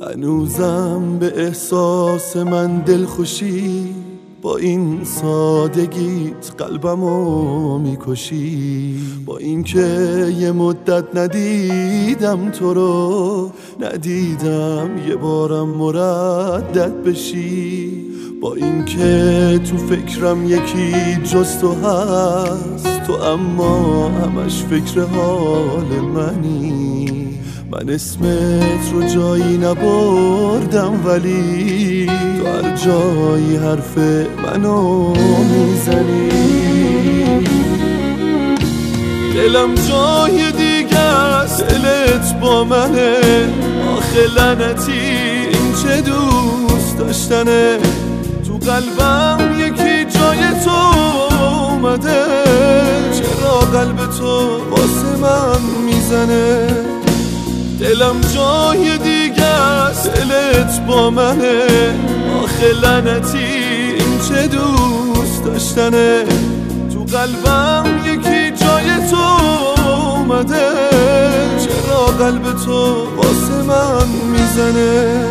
هنوزم به احساس من دلخوشی، با این سادگیت قلبمو میکشی. با اینکه یه مدت ندیدم تو رو، ندیدم یه بارم مردد بشی. با اینکه تو فکرم یکی جز تو هست، تو اما همش فکر حال منی. من اسمت رو جایی نبردم، ولی تو هر جایی حرف منو میزنی. دلم جای دیگه است، دلت با منه. آخه لعنتی این چه دوست داشتنه. تو قلبم یکی جای تو اومده، چرا قلب تو واسه من میزنه. دلم جای دیگه است، دلت با منه. آخه لعنتی این چه دوست داشتنه. تو قلبم یکی جای تو اومده، چرا قلب تو واسه من میزنه.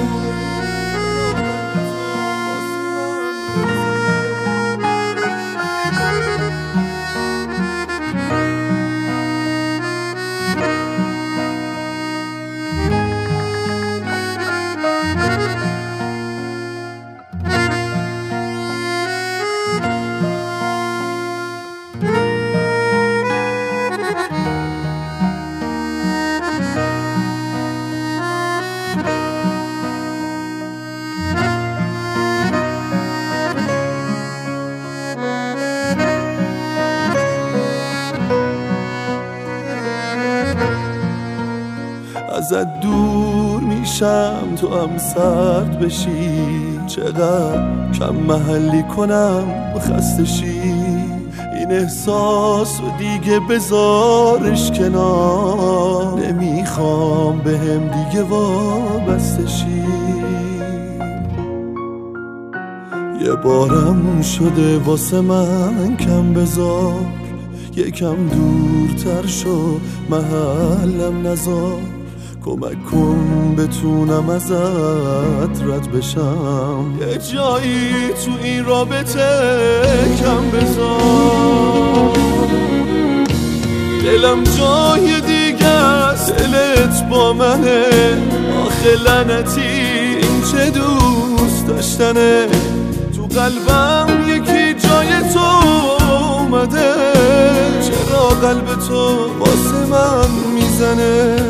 ازت دور میشم تو هم سرد بشی. چقدر کم محلی کنم خسته شی. این احساس و دیگه بذارش کنار، نمیخوام بهم دیگه وابسته شی. یه بارم شده واسه من کم بذار، یکم دورتر شو محلم نذار. کمک کن بتونم ازت رد بشم، یه جایی تو این رابطه کم بذار. دلم جای دیگه است، دلت با منه. آخه لعنتی این چه دوست داشتنه. تو قلبم یکی جای تو اومده، چرا قلب تو واسه من میزنه.